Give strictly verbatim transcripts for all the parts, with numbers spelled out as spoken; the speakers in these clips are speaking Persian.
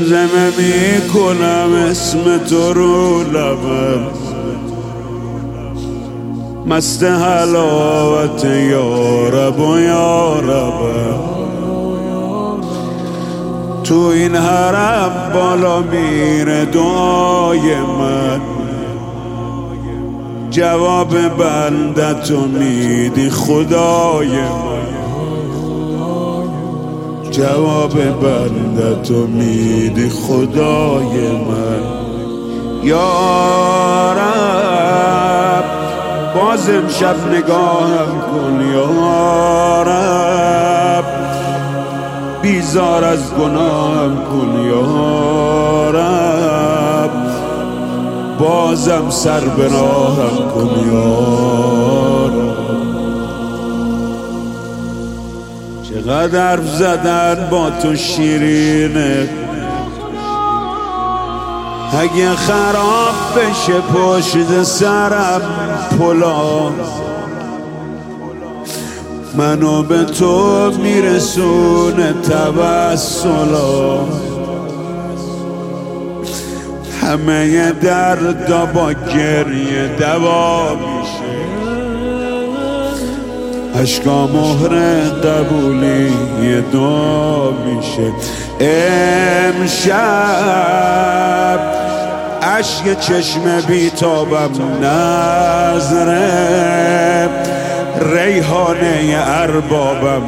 زمزمه میکنم اسم تو رو لبم، مست حلاوت یارب و یاربم. تو این حرم بالا میره دعای من، جواب بندتو میدی خدای من، جواب بندتو میدی خدای من. یا رب باز امشب نگاهم کن، یا رب بیزار از گناهم کن، یا رب بازم سر به راهم کن، یا رب. چقدر حرف زدن با تو شیرینه، اگه خراب بشه پشت سرم پلا، منو به تو میرسونه توسلا. همه دردا با گریه دوا میشه، عشقا مهر قبولی یه دعا میشه. امشب عشق چشم بیتابم نظره، ریحانه اربابم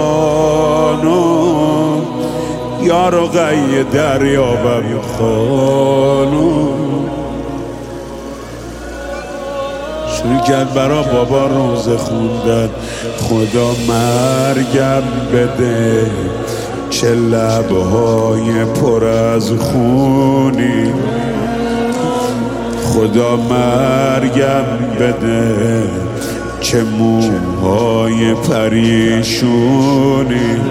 خانم، یار و غی دریابم خانم. شروع کرد برا بابا روزه خوندن، خدا مرگم بده چه لبهای پر از خونی، خدا مرگم بده چه موهای پریشونی،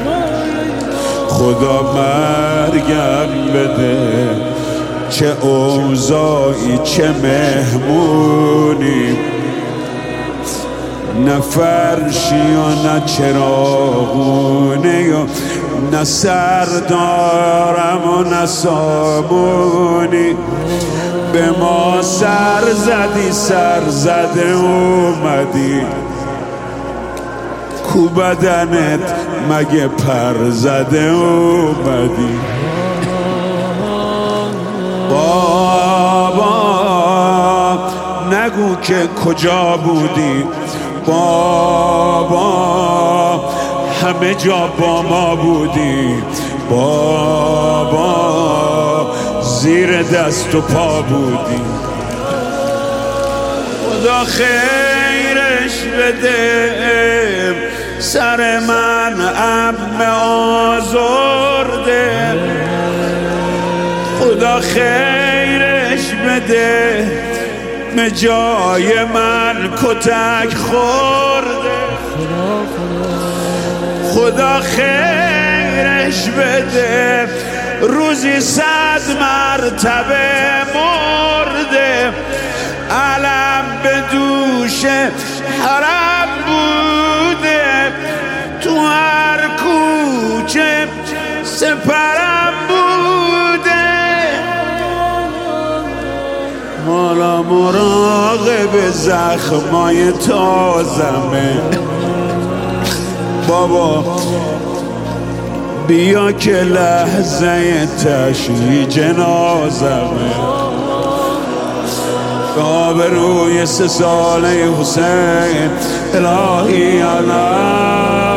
خدا مرگم بده چه اوضاعی چه مهمونی. نه فرشی و نه چراغونه یا نه سر دارم و نه صابونی. به ما سر زدی سر زده اومدی، کو بدنت مگه پر زده اومدی. بابا نگو که کجا بودی، بابا همه جا با ما بودی، بابا زیر دست و پا بودی. خدا خیرش بده سر من عمه آزرده، خدا خیرش بده به جای من کتک خورده، خدا خیرش بده روزی صد مرتبه مرده. علم به دوش حرم بوده، تو هر کوچه سپرم بوده. حالا مراقب زخمای تازمه، بابا بیا که لحظه تشییع جنازمه. آبروی سه ساله حسین الهی علم